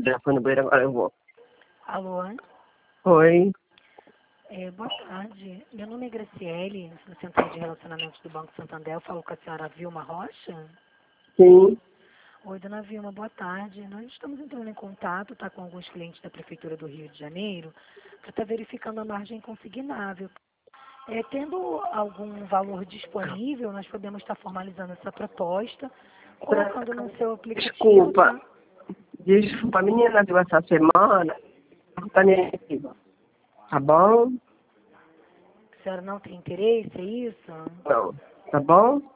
Já foi no banheiro, agora eu vou. Alô? Oi. Boa tarde. Meu nome é Graciele, no Centro de Relacionamentos do Banco Santander. Eu falo com a senhora Vilma Rocha. Sim. Oi, dona Vilma, boa tarde. Nós estamos entrando em contato, com alguns clientes da Prefeitura do Rio de Janeiro para estar verificando a margem consignável. Tendo algum valor disponível, nós podemos estar formalizando essa proposta, colocando no seu aplicativo, Desculpa. tá? Desculpa, a menina viu essa semana. Tá negativa. Tá bom? A senhora não tem interesse, é isso? Não. Tá bom?